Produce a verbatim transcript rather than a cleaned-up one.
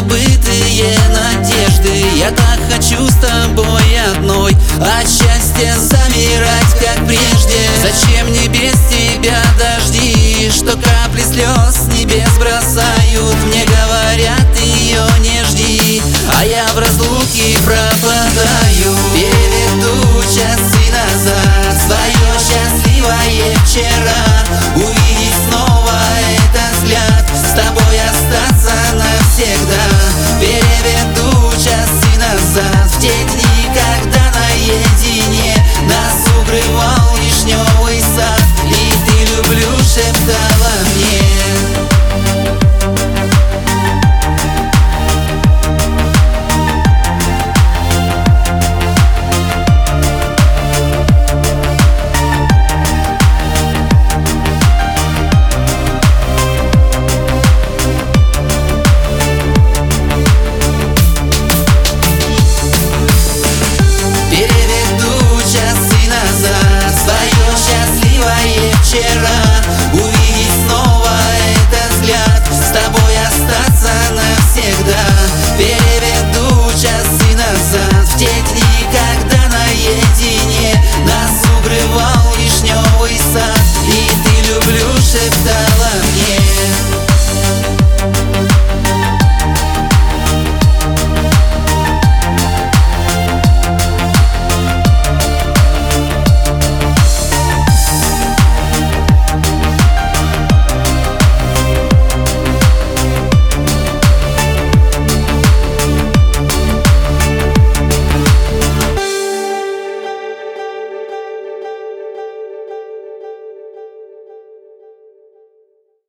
забытые надежды. Я так хочу с тобой одной от счастья замирать, как прежде. Зачем мне без тебя дожди, что капли слез с небес бросают? Мне говорят, ее не жди, а я в разлуке пропадаю. Переведу часы назад, свое счастливое вчера, увидеть снова этот взгляд, с тобой остаться навсегда. Переведу часы назад в те дни,